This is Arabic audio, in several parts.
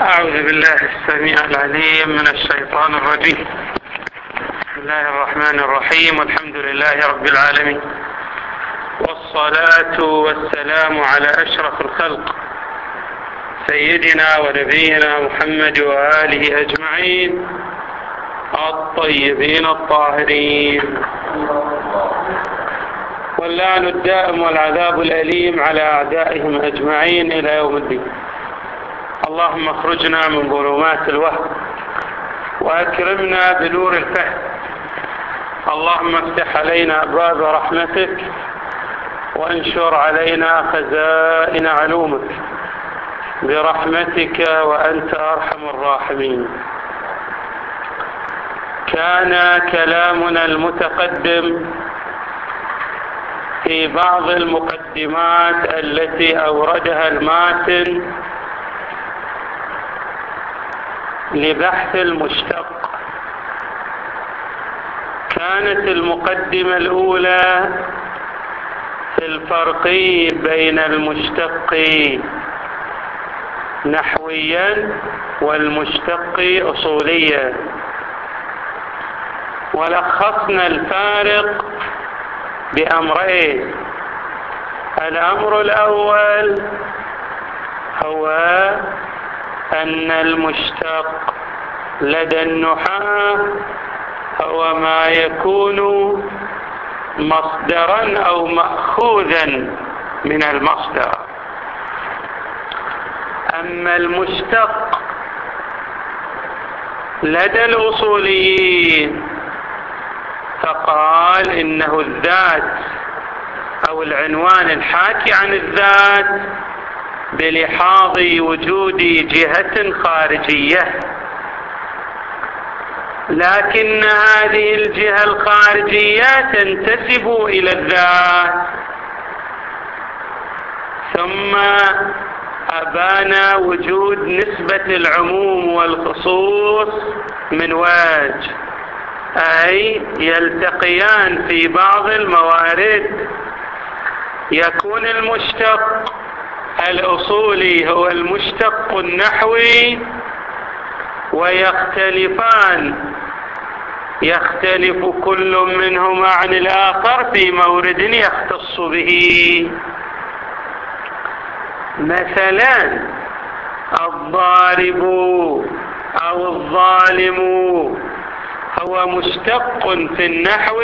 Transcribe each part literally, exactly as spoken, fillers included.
أعوذ بالله السميع العليم من الشيطان الرجيم. بسم الله الرحمن الرحيم، والحمد لله رب العالمين، والصلاة والسلام على أشرف الخلق سيدنا ونبينا محمد وآله أجمعين الطيبين الطاهرين، واللعن الدائم والعذاب الأليم على أعدائهم أجمعين إلى يوم الدين. اللهم اخرجنا من ظلمات الوهم وأكرمنا بنور الفهم. اللهم افتح علينا أبواب رحمتك وانشر علينا خزائن علومك برحمتك وأنت أرحم الراحمين. كان كلامنا المتقدم في بعض المقدمات التي أوردها الماتن لبحث المشتق. كانت المقدمة الأولى في الفرق بين المشتق نحويا والمشتق أصوليا، ولخصنا الفارق بأمرين. الأمر الأول هو أن المشتق لدى النحاة هو ما يكون مصدرا أو مأخوذا من المصدر، أما المشتق لدى الأصوليين فقال إنه الذات أو العنوان الحاكي عن الذات بلحاظ وجود جهة خارجية، لكن هذه الجهة الخارجية تنتسب إلى الذات. ثم أبان وجود نسبة العموم والخصوص من وجه، أي يلتقيان في بعض الموارد. يكون المشتق الأصولي هو المشتق النحوي، ويختلفان يختلف كل منهما عن الآخر في مورد يختص به. مثلا الضارب أو الظالم هو مشتق في النحو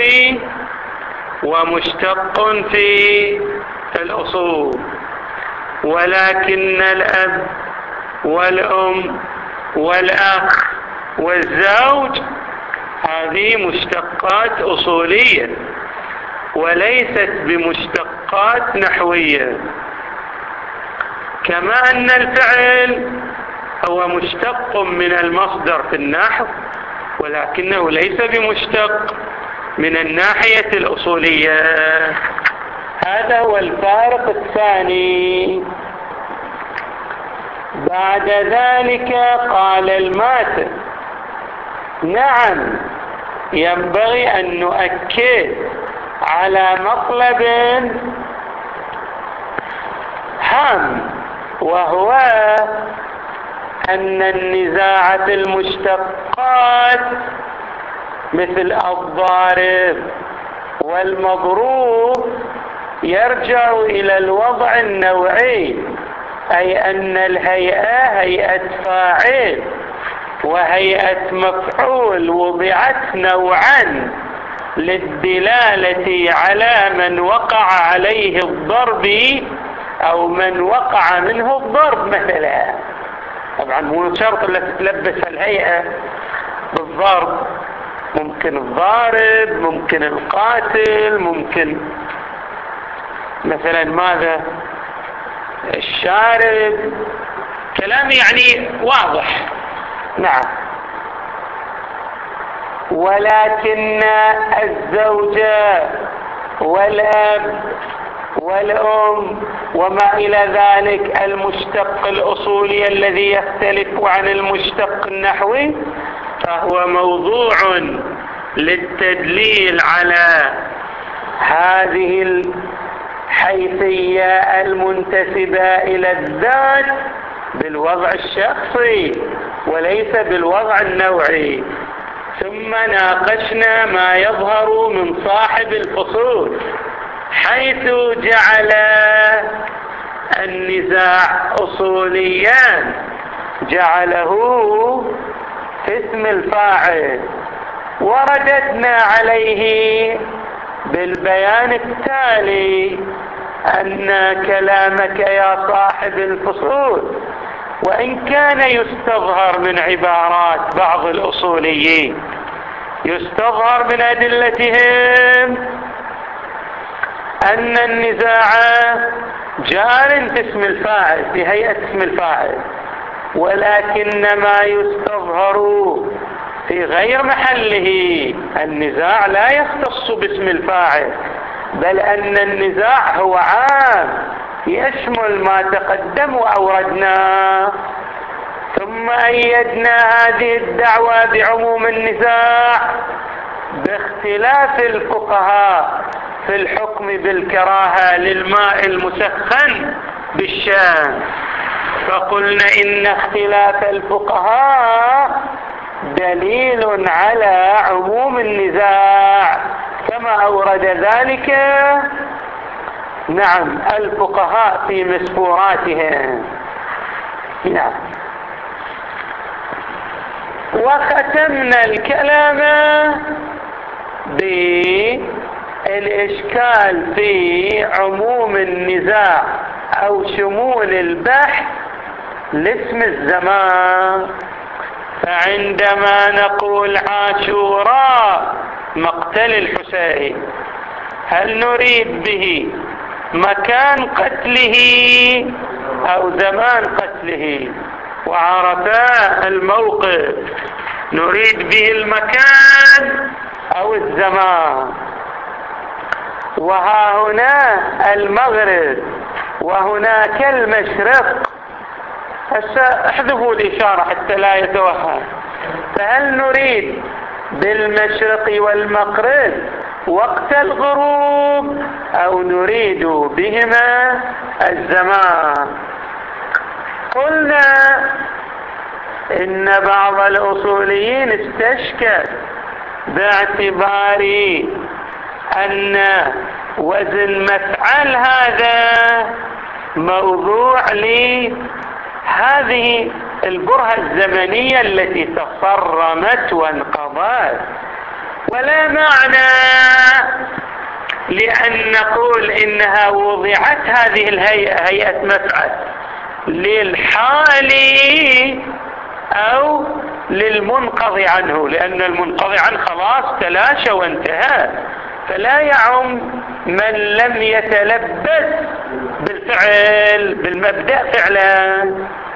ومشتق في الأصول، ولكن الأب والأم والأخ والزوج هذه مشتقات أصولية وليست بمشتقات نحوية. كما أن الفعل هو مشتق من المصدر في النحو، ولكنه ليس بمشتق من الناحية الأصولية. هذا هو الفارق الثاني. بعد ذلك قال الماتن: نعم، ينبغي أن نؤكد على مطلب هام، وهو أن النزاع في المشتقات مثل الضارب والمضروب يرجع إلى الوضع النوعي، أي أن الهيئة هيئة فاعل وهيئة مفعول وضعت نوعا للدلالة على من وقع عليه الضرب أو من وقع منه الضرب. مثلا طبعا مو شرط أن تتلبس الهيئة بالضرب، ممكن الضارب، ممكن القاتل، ممكن مثلا ماذا الشارب. كلام يعني واضح. نعم، ولكن الزوجة والأب والأم وما إلى ذلك المشتق الأصولي الذي يختلف عن المشتق النحوي فهو موضوع للتدليل على هذه الحيثية المنتسبة إلى الذات بالوضع الشخصي وليس بالوضع النوعي. ثم ناقشنا ما يظهر من صاحب الفصول، حيث جعل النزاع أصوليا جعله في اسم الفاعل، ورددنا عليه بالبيان التالي أن كلامك يا صاحب الفصول وإن كان يستظهر من عبارات بعض الأصوليين، يستظهر من أدلتهم أن النزاع جار في اسم الفاعل في هيئة اسم الفاعل، ولكن ما يستظهر في غير محله. النزاع لا يختص باسم الفاعل، بل أن النزاع هو عام يشمل ما تقدم وأوردناه. ثم أيدنا هذه الدعوة بعموم النزاع باختلاف الفقهاء في الحكم بالكراهة للماء المسخن بالشام، فقلنا إن اختلاف الفقهاء دليل على عموم النزاع كما أورد ذلك نعم الفقهاء في مسفوراتهم. نعم. وختمنا الكلام بالإشكال في عموم النزاع أو شمول البحث لاسم الزمان. فعندما نقول عاشوراء مقتل الحسين، هل نريد به مكان قتله أو زمان قتله؟ وعرفاء الموقف نريد به المكان أو الزمان. وها هنا المغرب وهناك المشرق. هسه احذفوا الإشارة حتى لا يتوهم. فهل نريد بالمشرق والمغرب وقت الغروب أو نريد بهما الزمان؟ قلنا إن بعض الأصوليين استشكل باعتبار أن وزن مفعل هذا موضوع لهذه البرهة الزمنية التي تصرمت وانقضت، ولا معنى لأن نقول إنها وضعت هذه الهيئة هيئة مفعل للحال أو للمنقضي عنه، لأن المنقضي عنه خلاص تلاشى وانتهى، فلا يعم من لم يتلبس بالفعل بالمبدأ فعلا.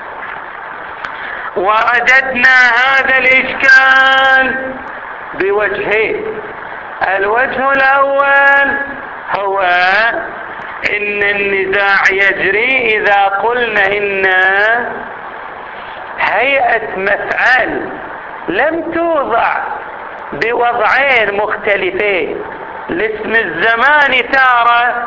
ورددنا هذا الإشكال بوجهين. الوجه الأول هو إن النزاع يجري إذا قلنا إن هيئة مفعل لم توضع بوضعين مختلفين، لاسم الزمان تارة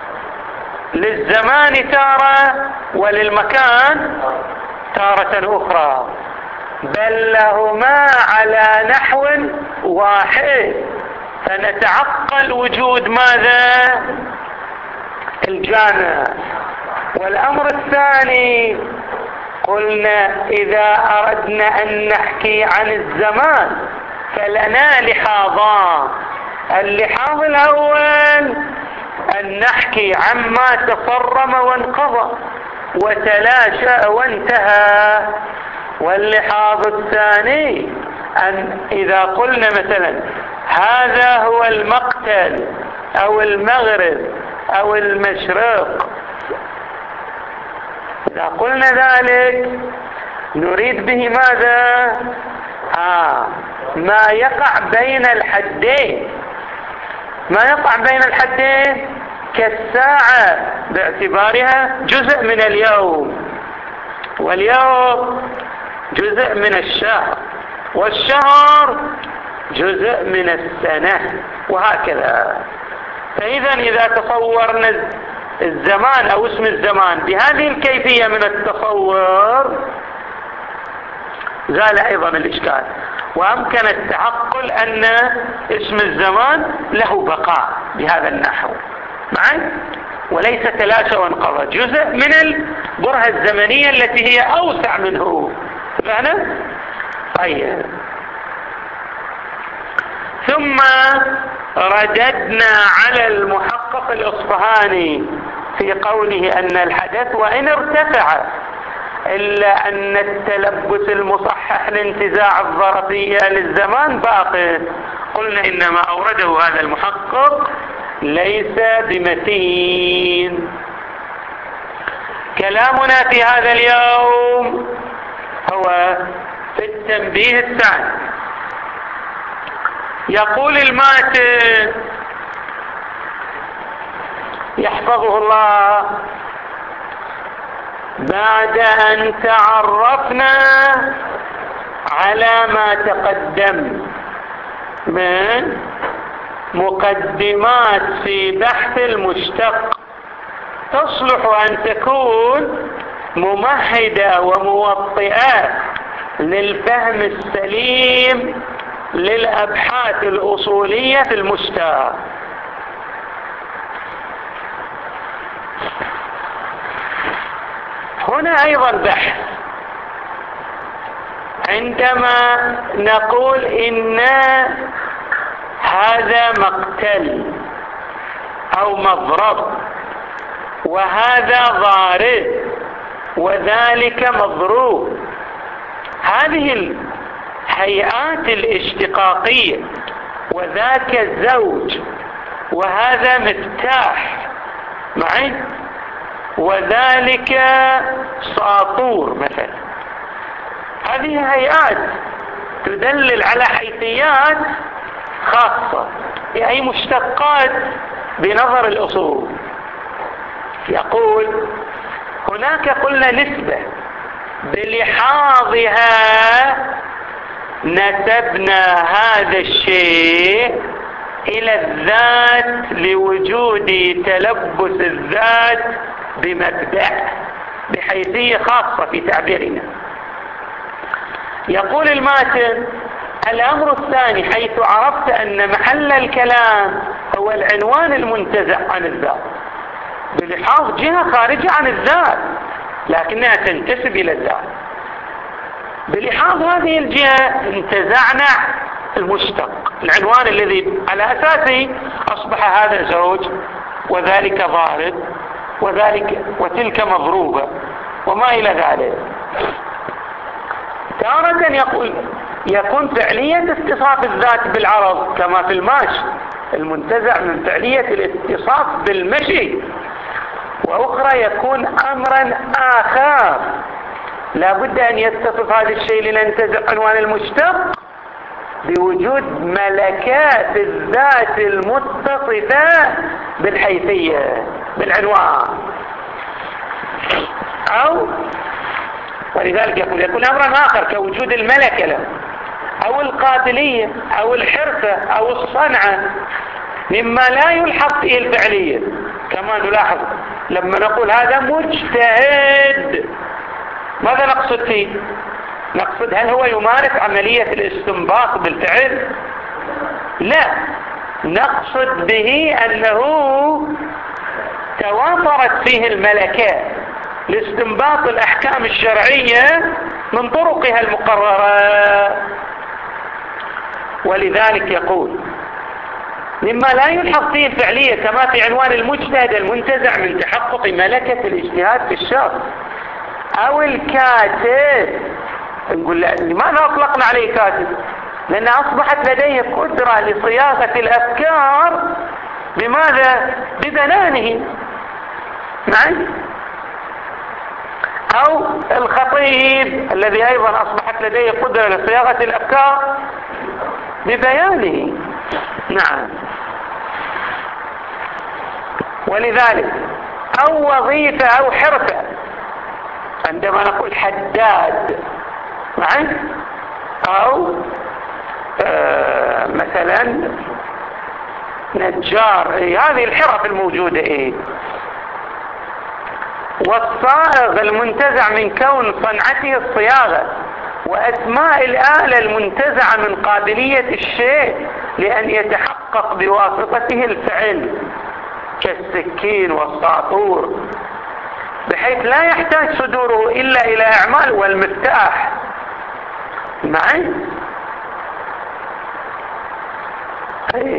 للزمان تارة وللمكان تارة أخرى، بل لهما على نحو واحد، فنتعقل وجود ماذا؟ الجامع. والأمر الثاني قلنا إذا أردنا أن نحكي عن الزمان فلنا لحاظان. اللحاظ الأول أن نحكي عما تصرم وانقضى وتلاشى وانتهى، واللحاظ الثاني أن إذا قلنا مثلا هذا هو المقتل أو المغرب أو المشرق، إذا قلنا ذلك نريد به ماذا؟ آه ما يقع بين الحدين. ما يقع بين الحدين كالساعة باعتبارها جزء من اليوم، واليوم جزء من الشهر، والشهر جزء من السنة، وهكذا. فإذا إذا تصورنا الزمان أو اسم الزمان بهذه الكيفية من التصور زال أيضا الإشكال، وأمكن التعقل أن اسم الزمان له بقاء بهذا النحو معي، وليس تلاشى وانقضى، جزء من البرهة الزمنية التي هي أوسع منه. فهنا طيب. ثم رددنا على المحقق الإصفهاني في قوله أن الحدث وإن ارتفع إلا أن التلبس المصحح لانتزاع الظرفية للزمان باق. قلنا إنما أورده هذا المحقق ليس بمتين. كلامنا في هذا اليوم هو في التنبيه الثاني. يقول الماتن يحفظه الله: بعد أن تعرفنا على ما تقدم من مقدمات في بحث المشتق تصلح أن تكون ممهدة وموطئة للفهم السليم للأبحاث الأصولية في المشتق. هنا أيضا بحث عندما نقول إن هذا مقتل أو مضرب وهذا ضارب وذلك مضروب، هذه الهيئات الاشتقاقية، وذاك الزوج وهذا مفتاح معي وذلك ساطور مثلا، هذه هيئات تدلل على حيثيات خاصة، يعني مشتقات بنظر الأصول. يقول هناك قلنا نسبة بلحاظها نسبنا هذا الشيء إلى الذات لوجود تلبس الذات بمبدأ بحيثية خاصة في تعبيرنا. يقول الماتن: الأمر الثاني حيث عرفت أن محل الكلام هو العنوان المنتزع عن الذات بلحاظ جهة خارجة عن الذات لكنها تنتسب إلى الذات، بلحاظ هذه الجهة انتزعنا المشتق العنوان الذي على أساسه أصبح هذا زوج وذلك ضارب وذلك وتلك مضروبة وما إلى ذلك. تارة يقول يكون فعلية اتصاف الذات بالعرض كما في الماشي المنتزع من فعلية الاتصاف بالمشي، وأخرى يكون أمرا آخر لا بد أن يتصف هذا الشيء لننتزع عنوان المشتق بوجود ملكات الذات المتصفة بالحيثية بالعنوان، أو ولذلك يقول يكون أمرا آخر كوجود الملكة له أو القابلية أو الحرفة أو الصنعة مما لا يلحق فيه الفعلية، كما نلاحظ لما نقول هذا مجتهد ماذا نقصد فيه؟ نقصد هل هو يمارس عملية الاستنباط بالفعل؟ لا، نقصد به أنه توافرت فيه الملكات لاستنباط الأحكام الشرعية من طرقها المقررة. ولذلك يقول مما لا يلحق فيه الفعلية كما في عنوان المجتهد المنتزع من تحقق ملكة الاجتهاد في الشرع أو الكاتب. نقول لماذا أطلقنا عليه كاتب؟ لأن أصبحت لديه قدرة لصياغة الأفكار بماذا؟ ببنانه معي، أو الخطيب الذي أيضا أصبحت لديه قدرة لصياغة الأفكار ببيانه. نعم. ولذلك أو وظيفة أو حرفة، عندما نقول حداد معي أو آه مثلا نجار، إيه هذه الحرف الموجودة إيه والصائغ المنتزع من كون صنعته الصياغة، وأسماء الآلة المنتزعة من قابلية الشيء لأن يتحقق بواسطته الفعل كالسكين والساطور، بحيث لا يحتاج صدوره إلا إلى أعمال. والمفتاح معي أيه.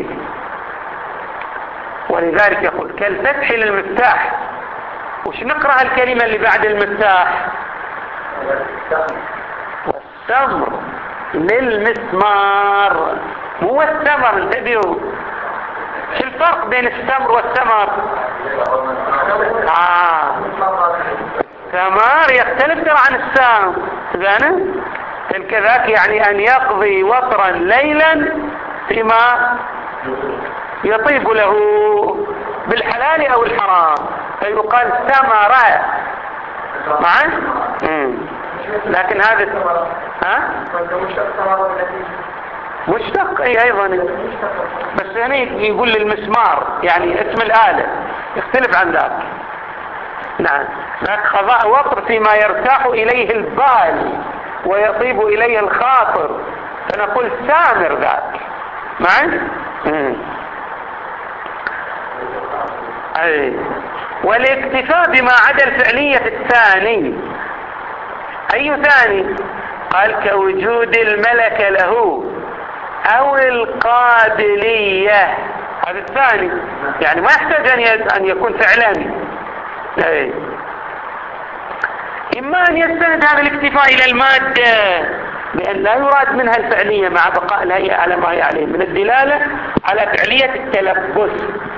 ولذلك يقول كالفتح للمفتاح. وش نقرأ الكلمة اللي بعد المفتاح؟ والثمر للمسمار، مو الثمر. انتبهوا، شو الفرق بين الثمر والثمر؟ آه. الثمر يختلف ترى عن السام. تبانه كذاك يعني أن يقضي وطرا ليلا فيما يطيب له بالحلال أو الحرام، فيقال ثمرة معه. لكن هذا ها مشتق اي ايضا، بس هنا يقول للمسمار يعني اسم الآلة يختلف عن ذاك. نعم، ذاك خضاء وطر فيما يرتاح إليه البال ويطيب إليه الخاطر، فنقول ثامر ذاك معي. أي. والاكتفاء بما عدا الفعلية الثاني. أي ثاني؟ قال كوجود الملكة له أو القابلية، هذا الثاني، يعني ما يحتاج أن يكون فعلا. أي. إما أن يستند هذا الاكتفاء إلى المادة بأن لا يراد منها الفعلية مع بقاء الهيئة على ما هي عليه من الدلالة على فعلية التلبس،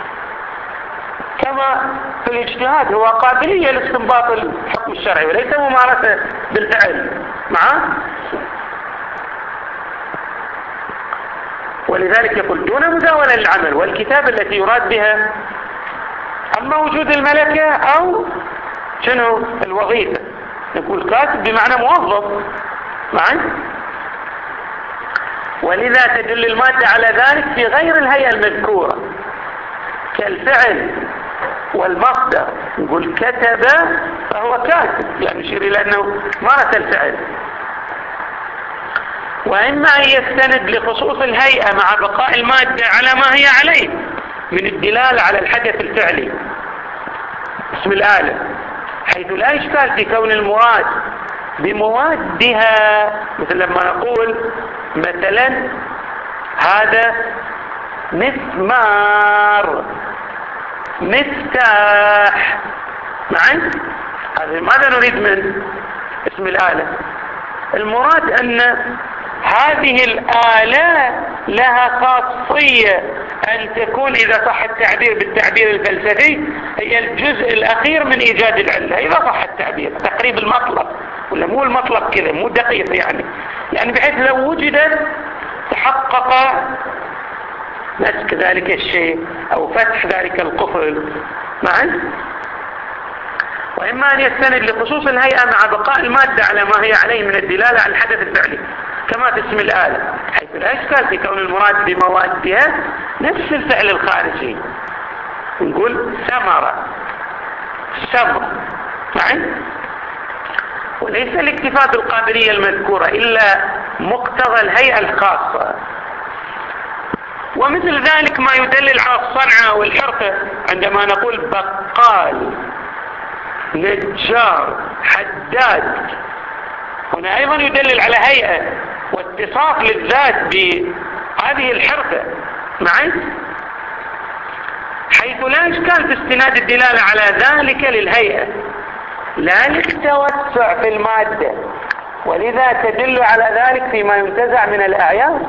كما في الاجتهاد هو قابلية لاستنباط الحكم الشرعي وليس ممارسة بالفعل معه. ولذلك يقول دون مزاولة للعمل والكتابة التي يراد بها أما وجود الملكة أو شنو الوظيفة، نقول كاتب بمعنى موظف معي. ولذا تدل المادة على ذلك في غير الهيئة المذكورة كالفعل والمصدر. نقول كتب فهو كاتب، يعني يشير إلى أنه مارس الفعل. وإما أن يستند لخصوص الهيئة مع بقاء المادة على ما هي عليه من الدلالة على الحدث الفعلي اسم الآلة، حيث لا إشكال في كون المراد بموادها، مثل لما نقول مثلا هذا مسمار مفتاح معي. هذا ماذا نريد من اسم الآلة؟ المراد أن هذه الآلة لها خاصية أن تكون إذا صح التعبير بالتعبير الفلسفي هي الجزء الأخير من إيجاد العلة، إذا صح التعبير تقريب المطلب، ولا مو المطلب كذا مو دقيق يعني، يعني بحيث لو وجدت تحقق مسك ذلك الشيء أو فتح ذلك القفل معا. وإما أن يستند لخصوص الهيئة مع بقاء المادة على ما هي عليه من الدلالة على الحدث الفعلي كما في اسم الآلة، حيث لا إشكال في كون المراد بموادها نفس الفعل الخارجي. نقول ثمرة ثمر معي. وليس الاكتفاء بالقابلية المذكورة إلا مقتضى الهيئة الخاصة. ومثل ذلك ما يدلل على الصنعة والحرفة عندما نقول بقال نجار حداد، هنا أيضا يدلل على هيئة واتصاف للذات بهذه الحرفة معي، حيث لا إشكال في استناد الدلالة على ذلك للهيئة لا للتوسع في المادة. ولذا تدل على ذلك فيما ينتزع من الأعيان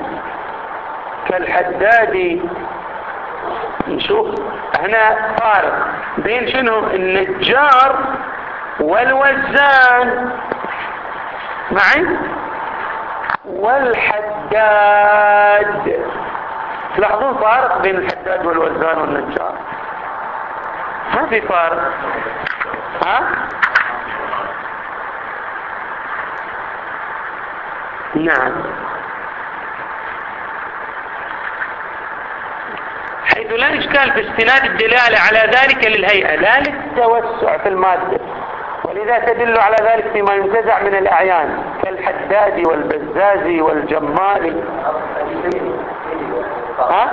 كالحداد. نشوف هنا فارق بين شنو النجار والوزان معي والحداد. تلاحظون فارق بين الحداد والوزان والنجار؟ ما في فارق. ها نعم، حيث لا إشكال في استناد الدلالة على ذلك للهيئة لا للتوسع في المادة. ولذا تدل على ذلك فيما ينتزع من الأعيان كالحداد والبزاز والجمال. ها؟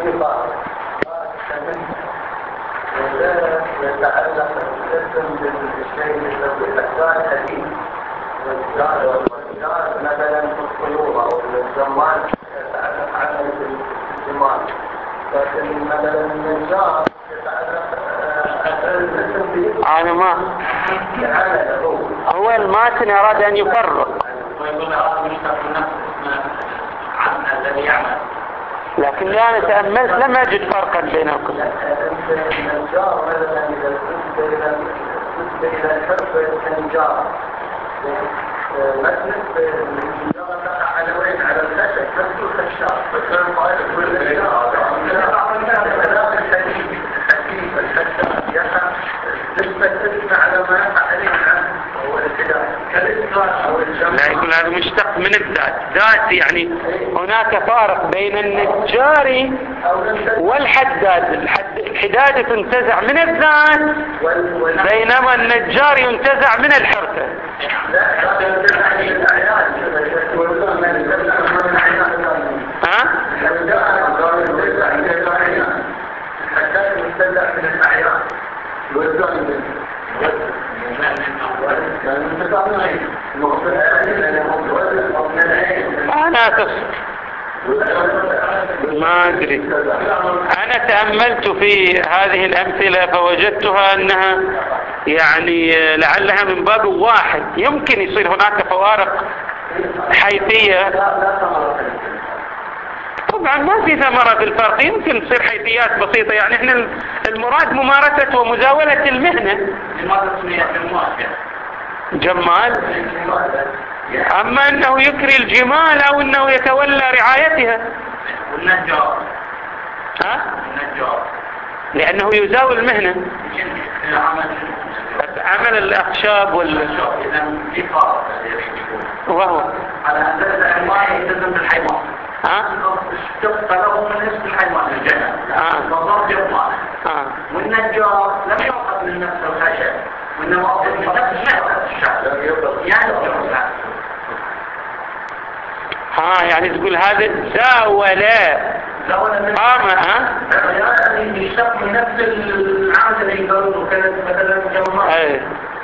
لا يتعلق الاسم بالشيء بالأحوال الحديث والجار مثلا في الطيور أو الجمال يتعلق عنه بالجمال، لكن مثلا النجار يتعلق الاسم أنا ما هو الماتن أراد أن يفرق ويقول هذا مشتق من نفس عن الذي يعمل، لكن أنا تأملت لم أجد فرقا بينكم. النجار مثلا إذا كنت إلى الحرف كنجار ما بالنسبة للنجار تقع على وين على الخشب نفس الخشاب فكان قائد كل النجار كلام الحديث الحديث الخشاب يقع نسبة اسم على ما يقع عليه عنه هو الكلام كالإسكار أو الجمع. لا يقول هذا مشتق من الذات ذات، يعني هناك فارق بين النجار والحداد. الحداد تنتزع من الذات بينما النجار ينتزع من الحرفة. ها؟ أنا أتصل ما أدري، أنا تأملت في هذه الأمثلة فوجدتها أنها يعني لعلها من باب واحد، يمكن يصير هناك فوارق حيثية. طبعا ما في ثمرة في الفرق، يمكن تصير حيثيات بسيطة، يعني احنا المراد ممارسة ومزاولة المهنة. جمال، أما أنه يكري الجمال أو أنه يتولى رعايتها. والنجار ها؟ النجار لأنه يزاول المهنة، عمل الأخشاب وال وهو على أن الحيوان يلتزم بالحيوان. ها؟ اشتق له من اسم الحيوان الجنة. اه بالضبط جمال. اه والنجار لم يؤخذ من نفس الخشب وإنما أخذ من نفس الشعب يعني ها يعني تقول هذا زاولا قام. ها يعني يشتق من نفس العمل اللي يقولوا كانت مثلا جمال. ايه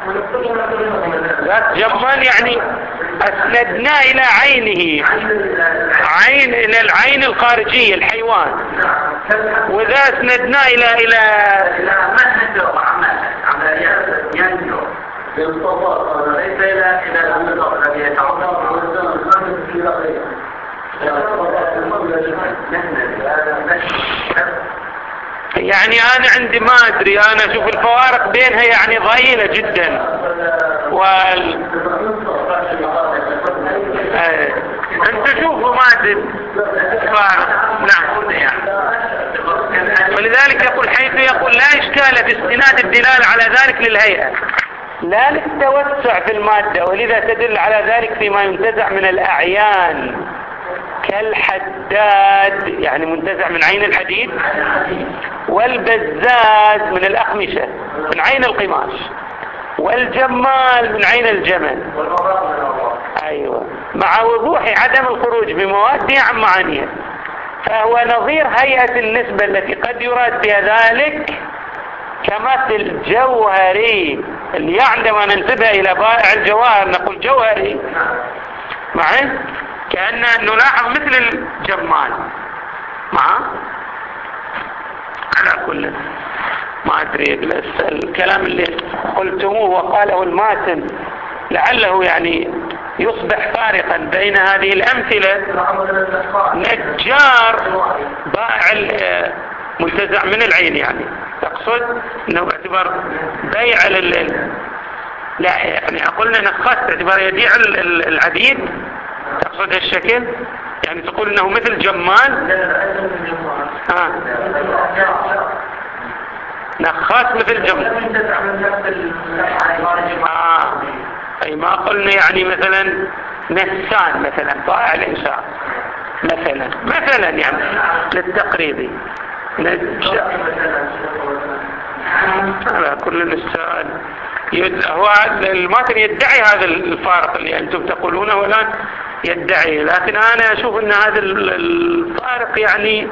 ذات جمال يعني أسندنا إلى عينه، عين إلى العين الخارجية الحيوان، وإذا أسندنا إلى إلى مهنة وعمل عمليات ينجو ليس إلى إلى النظر الذي يتعرض يعني أنا عندي ما أدري، أنا أشوف الفوارق بينها يعني ضئيلة جدا. وال ايه انت شوفوا ما أدري فارق. نعم يعني. ولذلك يقول حيث يقول لا إشكال في استناد الدلالة على ذلك للهيئة لا للتوسع في المادة، ولذا تدل على ذلك فيما ينتزع من الأعيان كالحداد يعني منتزع من عين الحديد، والبزاز من الأقمشة من عين القماش، والجمال من عين الجمل. أيوة، مع وضوح عدم الخروج بمواده عن معانيها، فهو نظير هيئة النسبة التي قد يراد بها ذلك كمثل جوهري، اللي عندما ننسبها إلى بائع الجواهر نقول جوهري معي، كأن نلاحظ مثل الجمال معه. على كل ما أدري الكلام اللي قلتموه وقاله الماتن لعله يعني يصبح فارقا بين هذه الأمثلة. نجار بائع منتزع من العين، يعني تقصد انه باعتبار بيع لل لا يعني قلنا نخاس باعتبار يبيع العبيد، تقصد هالشكل يعني تقول انه مثل جمال. ها نخاس مثل جمال. آه. اي ما قلنا يعني مثلا نسان مثلا بائع الانسان مثلا مثلا يعني للتقريبي نجار على كل السؤال هو الماتن يدعي هذا الفارق اللي أنتم تقولونه والآن يدعي، لكن أنا أشوف أن هذا الفارق يعني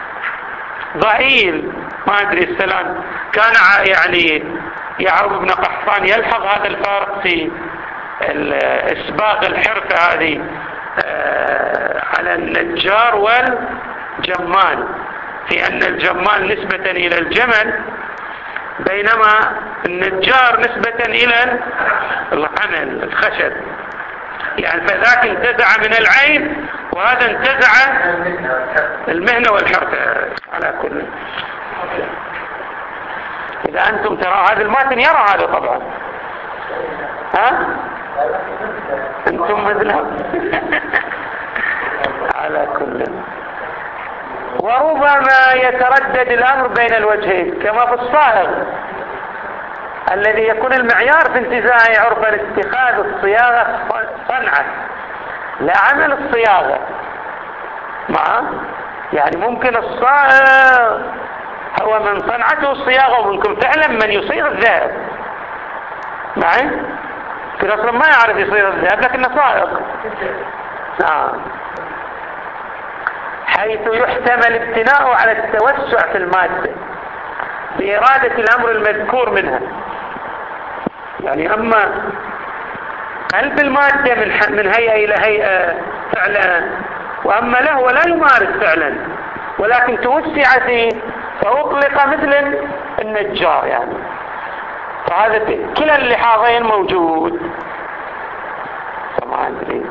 ضئيل. ما أدري السلام كان يعني يعقوب بن قحطان يلحظ هذا الفارق في إسباغ الحرفة هذه على النجار والجمال، في أن الجمال نسبة إلى الجمل بينما النجار نسبة إلى العمل الخشب، يعني فذاك انتزع من العين وهذا انتزع المهنة والحرفة. على كل إذا أنتم ترى هذا الماتن يرى هذا طبعا، ها أنتم مثلهم. على كل وربما يتردد الأمر بين الوجهين كما في الصائغ الذي يكون المعيار في انتزاعه عرفا اتخاذ الصياغة صنعة لا عمل الصياغة مع يعني ممكن الصائغ هو من صنعته الصياغة وممكن فعلا من يصيغ الذهب معي في أصلا ما يعرف يصيغ الذهب لكنه صائغ. نعم. حيث يحتمل ابتناؤه على التوسع في المادة بإرادة الأمر المذكور منها، يعني أما قلب المادة من, من هيئة إلى هيئة فعلا، وأما له ولا يمارس فعلا ولكن توسع فيه فأطلق مثل النجار يعني، فهذا كلا اللحاظين موجود. ما أدري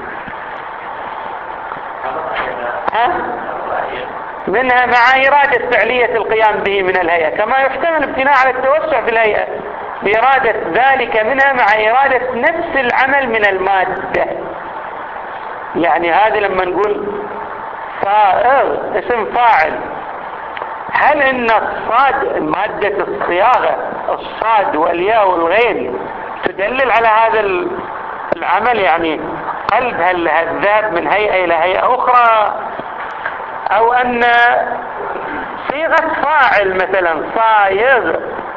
ها؟ منها مع إرادة فعلية القيام به من الهيئة كما يحتمل ابتناء على التوسع في الهيئة بإرادة ذلك منها مع إرادة نفس العمل من المادة. يعني هذا لما نقول صائغ اسم فاعل، هل ان الصاد مادة الصياغة الصاد والياء والغين تدلل على هذا العمل، يعني قلب الذهب من هيئة إلى هيئة أخرى، أو أن صيغة فاعل مثلا صايغ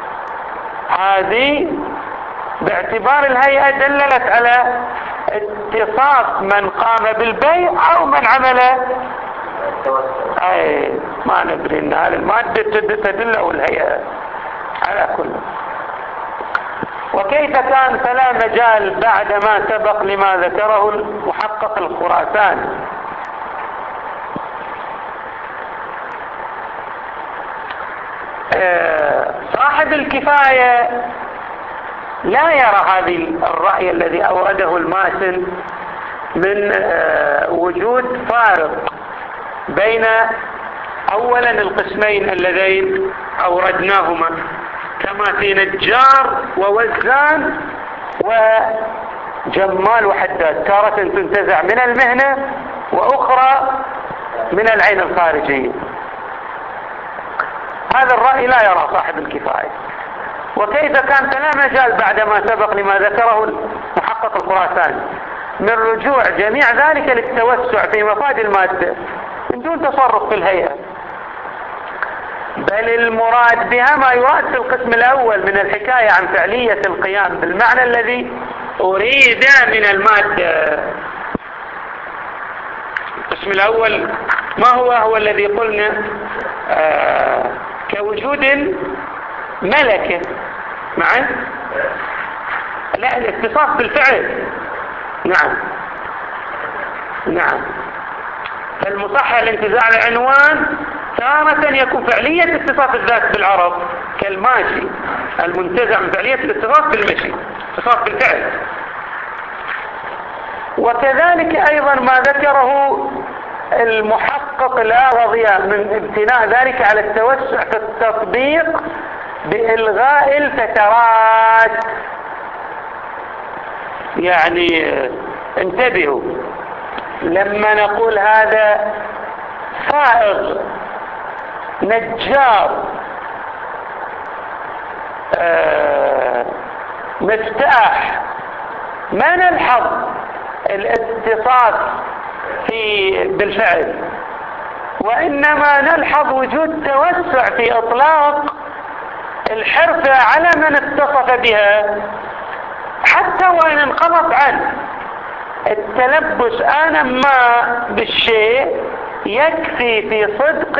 هذه باعتبار الهيئة دللت على اتصاف من قام بالبيع أو من عمل أي ما ندري أن هذه المادة تدل أو الهيئة على كل. وكيف كان فلا مجال بعد ما سبق لما ذكره المحقق الخراساني. صاحب الكفاية لا يرى هذه الرأي الذي أورده الماتن من وجود فارق بين أولا القسمين اللذين أوردناهما كما في نجار ووزان وجمال وحداد، تارة تنتزع من المهنة وأخرى من العين الخارجية. هذا الرأي لا يرى صاحب الكفاية. وكيف كان فلا مجال بعدما سبق لما ذكره المحقق الخراساني من رجوع جميع ذلك للتوسع في مفاد المادة من دون تصرف في الهيئة، بل المراد بها ما يراد في القسم الأول من الحكاية عن فعلية القيام بالمعنى الذي أريد من المادة. القسم الأول ما هو هو الذي قلنا آه كوجود ملكة معه لا الاتصاف بالفعل. نعم نعم. فالمصحح لانتزاع العنوان تارة يكون فعلية اتصاف الذات بالعرض كالماشي المنتزع من فعلية الاتصاف بالمشي اتصاف بالفعل. وكذلك أيضا ما ذكره المحقق الآغضية من ابتناء ذلك على التوسع في التطبيق بإلغاء الفترات. يعني انتبهوا لما نقول هذا صائغ نجار آه مفتاح ما نلحظ الاتصاف في بالفعل، وإنما نلحظ وجود توسع في إطلاق الحرفة على من اتصف بها حتى وإن انقضت عنه التلبس آنا ما بالشيء يكفي في صدق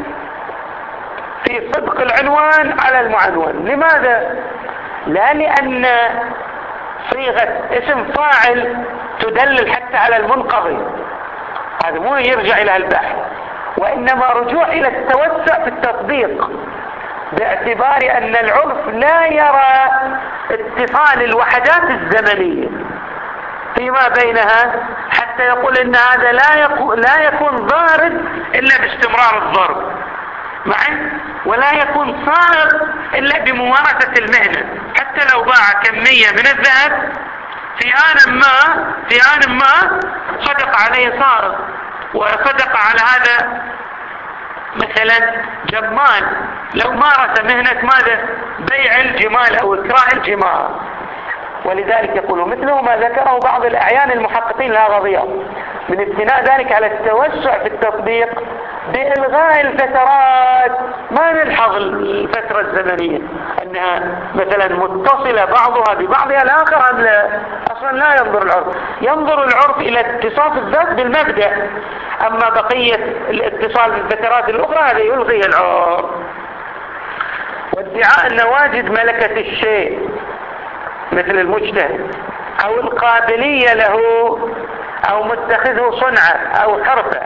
في صدق العنوان على المعنون. لماذا؟ لا لأن صيغة اسم فاعل تدلل حتى على المنقضي، هذا مو يرجع إلى البحث، وإنما رجوع إلى التوسع في التطبيق، باعتبار أن العرف لا يرى اتصال الوحدات الزمنية فيما بينها حتى يقول إن هذا لا يكون, لا يكون ضارب إلا باستمرار الضرب معي، ولا يكون صارف إلا بممارسة المهنة. حتى لو باع كمية من الذهب في آن ما في آن ما صدق عليه صارف، وصدق على هذا مثلا جمال لو مارس مهنة ماذا؟ بيع الجمال أو إكراء الجمال. ولذلك يقولوا مثله ما ذكره بعض الأعيان المحققين الأغاضية من ابتناء ذلك على التوسع في التطبيق بإلغاء الفترات. ما نلحظ الفترة الزمنية أنها مثلا متصلة بعضها ببعضها الآخر أم لا؟ أصلا لا ينظر العرف، ينظر العرف إلى اتصاف الذات بالمبدأ، أما بقية الاتصال بالفترات الأخرى هذا يلغي العرف. وادعاء أن واجد ملكة الشيء مثل المجتهد أو القابلية له أو متخذه صنعة أو حرفة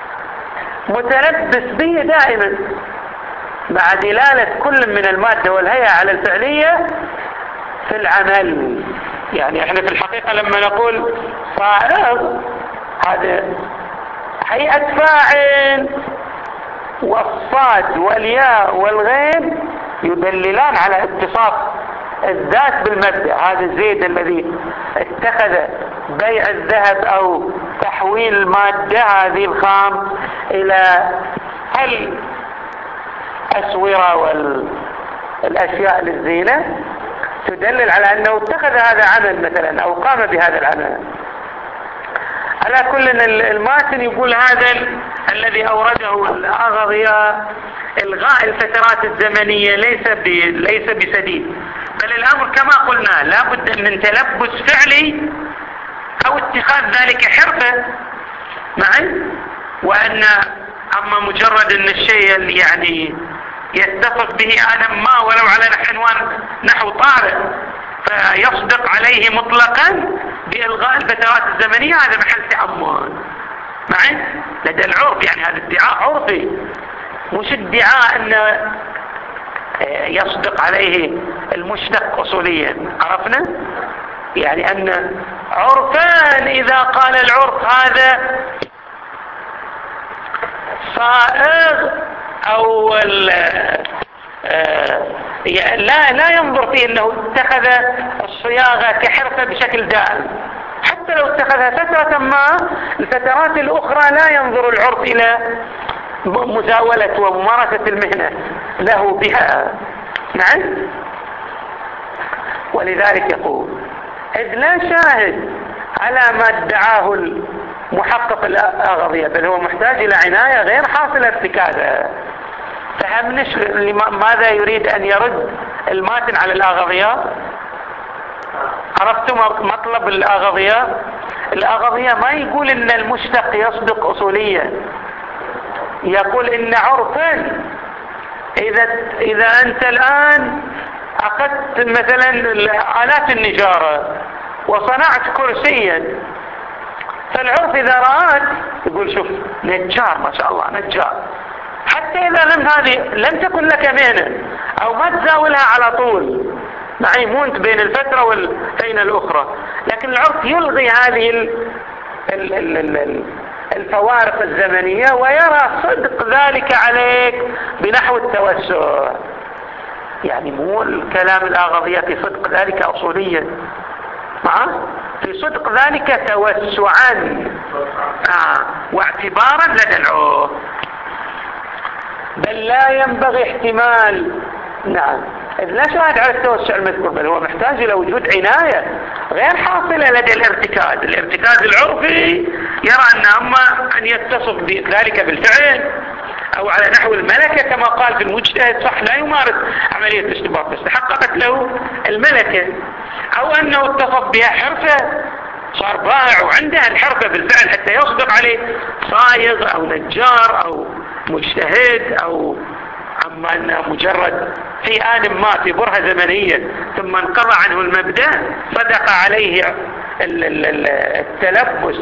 متلبس به دائما مع دلالة كل من المادة والهيئة على الفعلية في العمل. يعني احنا في الحقيقة لما نقول صائغ هذا هيئة فاعل، والصاد والياء والغين يدللان على اتصاف الذات بالمبدأ. هذا زيد الذي اتخذ بيع الذهب أو تحويل المادة هذه الخام إلى الأسورة والأشياء للزينة تدلل على أنه اتخذ هذا عمل مثلا أو قام بهذا العمل. على كل الماتن يقول هذا الذي أورده الأغاضية إلغاء الفترات الزمنية ليس ليس بسديد، بل الأمر كما قلنا لا بد من تلبس فعلي أو اتخاذ ذلك حرفة معي، وأن أما مجرد أن الشيء اللي يعني يتفق به آدم ما ولو على عنوان نحو طارئ فيصدق عليه مطلقا بإلغاء الفترات الزمنية، هذا محل تأمل معي لدى العرف. يعني هذا ادعاء عرفي مش ادعاء أن يصدق عليه المشتق أصوليا. عرفنا يعني أن عرفان إذا قال العرف هذا صائغ أو لا لا ينظر فيه أنه اتخذ الصياغة كحرفة بشكل دائم، حتى لو اتخذها فترة ما الفترات الأخرى لا ينظر العرف إلى مزاولة وممارسة المهنة له بها. نعم. ولذلك يقول إذ لا شاهد على ما ادعاه المحقق الأغاضية، بل هو محتاج إلى عناية غير حاصلة ارتكازها. فهمنش ماذا يريد أن يرد الماتن على الأغاضية؟ عرفتم مطلب الأغاضية؟ الأغاضية ما يقول إن المشتق يصدق أصوليا، يقول إن عرفا إذا إذا أنت الآن أخذت مثلا آلات النجارة وصنعت كرسيا، فالعرف إذا رأت يقول شوف نجار ما شاء الله نجار، حتى إذا لم هذه لم تكن لك مهنة أو ما تزاولها على طول معي مو انت بين الفترة والبين الأخرى، لكن العرف يلغي هذه ال ال ال ال ال الفوارق الزمنية ويرى صدق ذلك عليك بنحو التوسع. يعني مو الكلام الأغاضية في صدق ذلك أصوليا، معه في صدق ذلك توسعا آه. واعتبارا لدى العرف، بل لا ينبغي احتمال. نعم إذ لا شاهد على التوسع المذكور، بل هو محتاج إلى وجود عناية غير حاصلة لدى الارتكاز. الارتكاز العرفي يرى أن أما أن يتصف ذلك بالفعل أو على نحو الملكة كما قال في المجتهد، صح لا يمارس عملية الاستنباط بس تحققت له الملكة، أو أنه اتصف بها حرفة صار بائع وعنده الحرفة بالفعل حتى يصدق عليه صايغ أو نجار أو مجتهد، أو أما أنه مجرد في آن ما في برهة زمنية ثم انقضى عنه المبدأ صدق عليه التلبس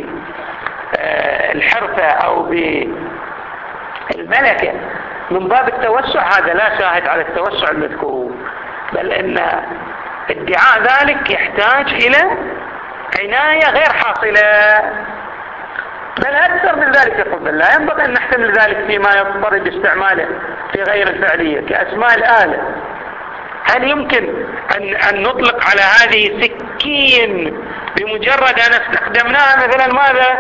بالحرفة أو بالملكة من باب التوسع، هذا لا شاهد على التوسع المذكور، بل أن ادعاء ذلك يحتاج إلى عناية غير حاصلة، بل أكثر من ذلك يقول بل لا ينبغي أن نحتمل ذلك فيما يضطرد استعماله في غير الفعلية كأسماء الآلة. هل يمكن أن, أن نطلق على هذه سكين بمجرد أن استخدمناها مثلا ماذا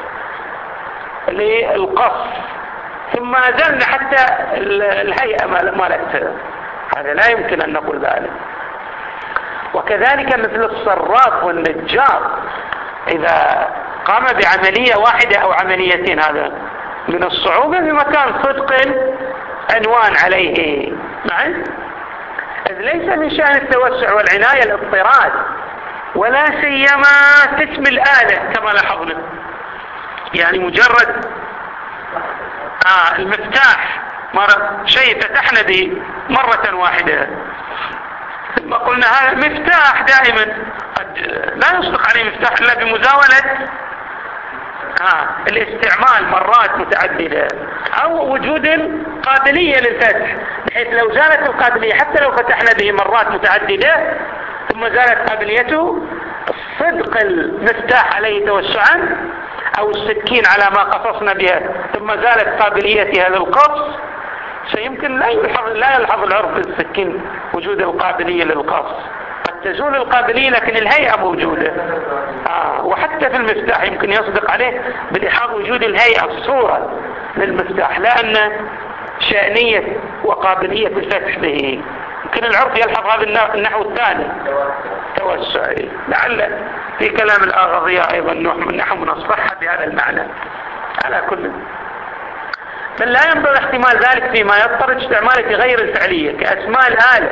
للقص ثم أزلنا حتى الهيئة مالتها؟ هذا لا يمكن أن نقول ذلك. وكذلك مثل الصراف والنجار إذا قام بعملية واحدة أو عمليتين، هذا من الصعوبة بمكان صدق العنوان عليه معي، إذ ليس من شأن التوسع والعناية الاضطراد، ولا سيما اسم الآلة كما لاحظنا. يعني مجرد آه المفتاح مرة شيء فتحنا به مرة واحدة ثم قلنا هذا مفتاح دائما، قد لا يصدق عليه مفتاح إلا بمزاولة آه الاستعمال مرات متعددة، أو وجود القابلية للفتح، بحيث لو زالت القابلية حتى لو فتحنا به مرات متعددة ثم زالت قابليته، صدق المفتاح عليه توسعا أو السكين على ما قصصنا بها ثم زالت قابليتها للقص، سيمكن لا يلحظ لا يلحظ العرف بالسكين وجود القابلية للقص، قد تزول القابلية لكن الهيئة موجودة. آه وحتى في المفتاح يمكن يصدق عليه بلحاظ وجود الهيئة الصورة للمفتاح، لأن شأنية وقابلية الفتح به. يمكن العرف يلحظ هذا النحو الثاني توسعي، لعل في كلام الآغاضية أيضا نحو من الصحة بهذا المعنى. على كل بل لا ينبغي احتمال ذلك فيما يضطرد استعماله في غير الفعلية كأسماء الآلة،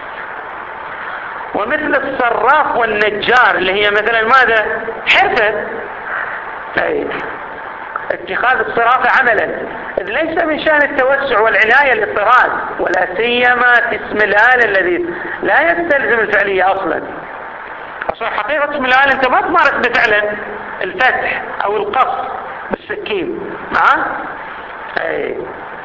ومثل الصراف والنجار اللي هي مثلا ماذا حرفة، أي اتخاذ الصرافة عملا، إذ ليس من شأن التوسع والعناية الاضطراد، ولا سيما اسم الآلة الذي لا يستلزم الفعلية أصلا. أصلا حقيقة اسم الآلة أنت ما تمارس بفعلا الفتح أو القص بالسكين معه. أي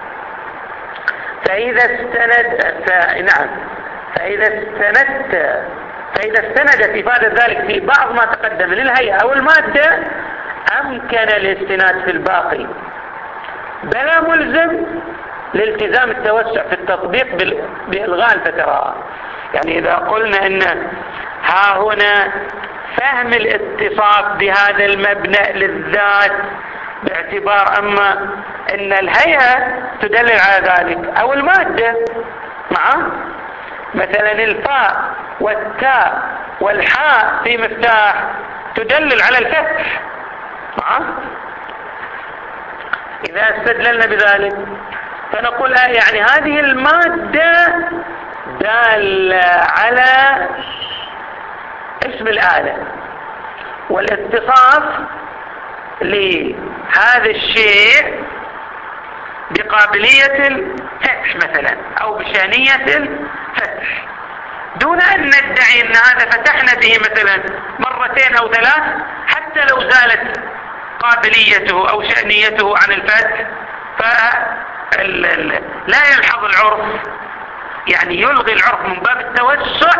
فإذا استند ف... نعم فإذا استندت فإذا استندت إفادة ذلك في بعض ما تقدم للهيئة أو المادة أمكن الاستناد في الباقي، بلا ملزم لالتزام التوسع في التطبيق بال... بإلغاء الفترات. يعني إذا قلنا إن ها هنا فهم الاتصاف بهذا المبنى للذات باعتبار أما إن الهيئة تدلل على ذلك أو المادة معه، مثلا الفاء والتاء والحاء في مفتاح تدلل على الفتح معه. إذا استدللنا بذلك فنقول يعني هذه المادة دالة على اسم الآلة، والاتصاف لهذا الشيء بقابلية الفتح مثلا أو بشأنية الفتح، دون أن ندعي أن هذا فتحنا به مثلا مرتين أو ثلاث حتى لو زالت قابليته أو شأنيته عن الفتح، فلا يلحظ العرف، يعني يلغي العرف من باب التوسع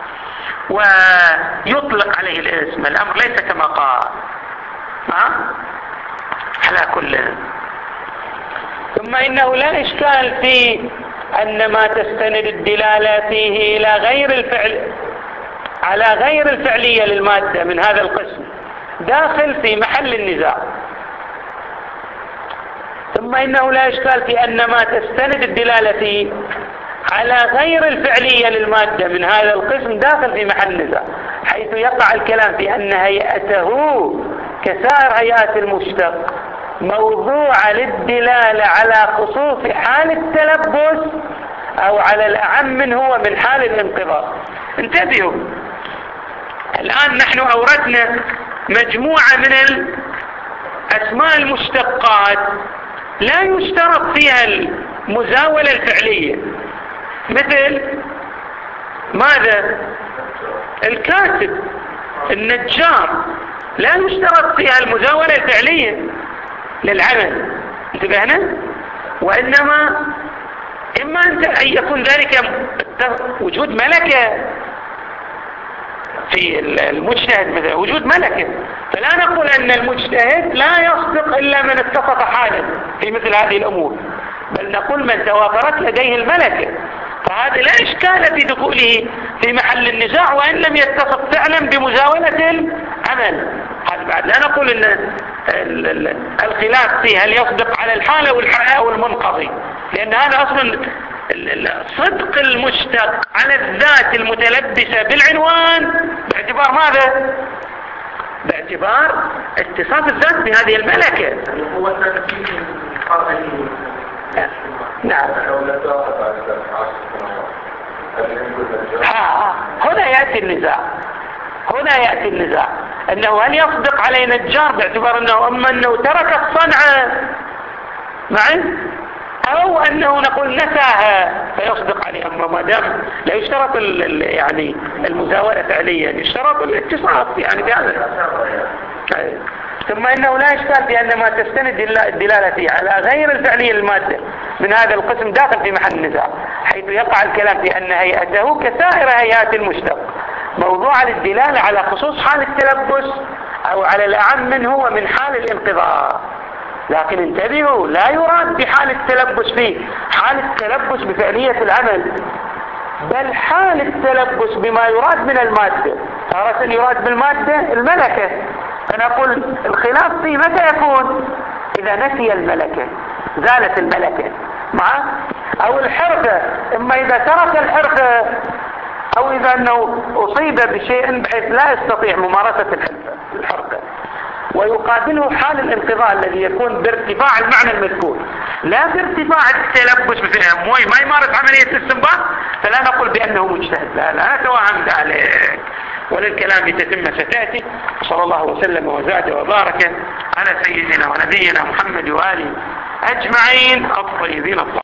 ويطلق عليه الاسم. الأمر ليس كما قال. ها؟ على كل. ثم إنه لا إشكال في أن ما تستند الدلالة فيه إلى غير الفعل على غير الفعلية للمادة من هذا القسم داخل في محل النزاع. ثم إنه لا إشكال في أن ما تستند الدلالة فيه على غير الفعلية للمادة من هذا القسم داخل في محل النزاع، حيث يقع الكلام في أن هيئته كسائر هيئات المشتق موضوعة للدلالة على خصوص حال التلبس أو على الأعم من هو من حال الانقضاء. انتبهوا، الآن نحن أوردنا مجموعة من الأسماء المشتقات لا يشترط فيها المزاولة الفعلية، مثل ماذا؟ الكاتب، النجار، لا يشترط فيها المزاولة الفعلية للعمل. انتبهنا؟ وإنما إما أن يكون ذلك وجود ملكة في المجتهد، مثلا وجود ملكة، فلا نقول أن المجتهد لا يصدق إلا من اتصف حالا في مثل هذه الأمور، بل نقول من توافرت لديه الملكة، فهذا لا إشكال في دخوله في محل النزاع وإن لم يتصف فعلا بمزاولة العمل. هذا بعد لا نقول أن الخلاف فيه هل يصدق على الحالة أو المنقضي، لأن هذا أصلا صدق المشتق على الذات المتلبسة بالعنوان باعتبار ماذا؟ باعتبار اتصاف الذات بهذه الملكة. هو تنفيذ القاضي. نعم. ها هنا يأتي النزاع، هنا يأتي النزاع أنه هل يصدق عليه نجار باعتبار أنه أما أنه ترك الصنعة معي، أو أنه نقول نساها فيصدق عليه. أما ما دام لا يشترط يعني المزاولة فعليا، يشترط الاتصاف يعني بهذا. ثم إنه لا إشكال في أن ما تستند الدلالة على غير الفعلية المادة من هذا القسم داخل في محل النزاع، حيث يقع الكلام في أن هيئته كسائر هيئات المشتق موضوع للدلالة على خصوص حال التلبس أو على الأعم من هو من حال الانقضاء. لكن انتبهوا، لا يراد بحال التلبس فيه حال التلبس بفعلية العمل، بل حال التلبس بما يراد من المادة. تارة يراد بالمادة الملكة، فنقول الخلاف فيه متى يكون؟ إذا نسي الملكة، زالت الملكة معه، أو الحرفة، إما إذا ترك الحرفة أو إذا أنه أصيب بشيء بحيث لا يستطيع ممارسة الحرفة. ويقابله حال الانقضاء الذي يكون بارتفاع المعنى المذكور، لا بارتفاع التلبس بفهم ما يمارس عملية الاستنباط، فلا نقول بأنه مجتهد، لا لا نتوهم ذلك. وللكلام تتم ستأتي. صلى الله وسلم وزاد وبارك على سيدنا ونبينا محمد وآله أجمعين الطيبين الطاهرين.